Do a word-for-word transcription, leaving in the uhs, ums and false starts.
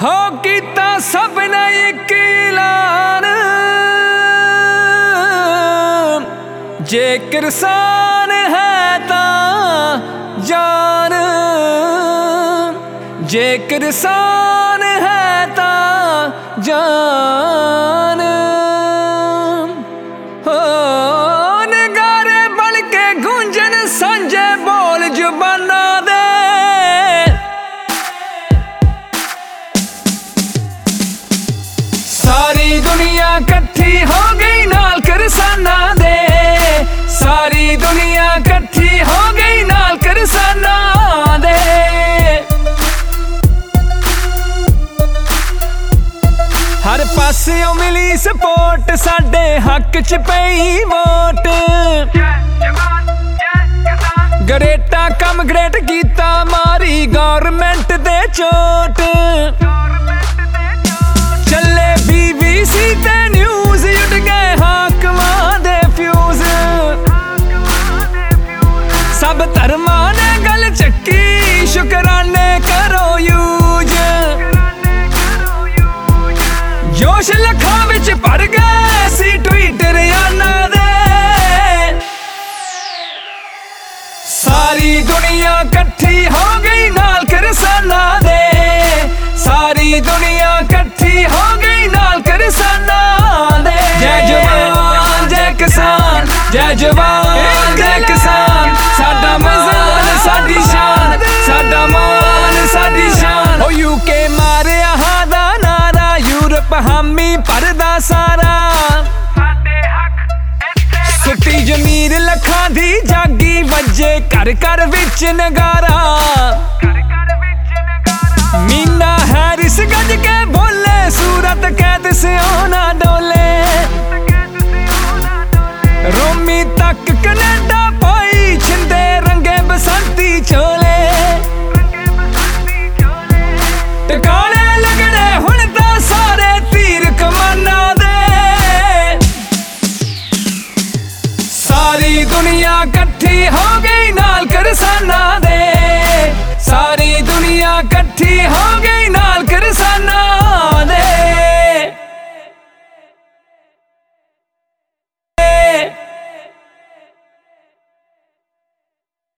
हो कीता सब ने एक ऐलान, जे किरसान है तां जान, जे किरसान है तां जान। हो नगारे बन के गूंजन सांझे बोल जुबाना दे, सारी दुनिया कट्ठी हो गई नाल किरसाना दे, सारी दुनिया कट्ठी हो गई नाल किरसाना दे। हर पासियों मिली सपोर्ट, साडे हक च पई वोट। ग्रेटा कम ग्रेट कीता, मारी गौरमेंट दे चोट। चले बीबीसी ते न्यूज़, उड़ गए हाकमां दे फ्यूज। सब धर्मां ने गल चक्की, शुकराने करो यूज। जोश लखां विच भर गए सी ट्वीटर याना दे, सारी दुनिया कट्ठी हो गई नाल किरसाना दे, सारी दुनिया कट्ठी हो गई नाल किरसाना दे। जय जवान जय किसान, जय जवान जय किसान, साडा मान साडी शान, साडा मान साडी शान। ओ यूके मारिया हां दा नारा, यूरोप हामी भरदा सारा। सुट्टी जमीर लखां दी जागी, वजे घर घर विच नगारा। मीना हैरिस गज के बोले, सूरत कैद से होना डोले। रोमी तक कनेडा पाई, छिंदे रंगे बसंती चोले। टकाने लगने हुण तां सारे तीर कमाना दे, सारी दुनिया कट्ठी हो गई नाल किरसाना दे, सारी दुनिया कट्ठी हो गई।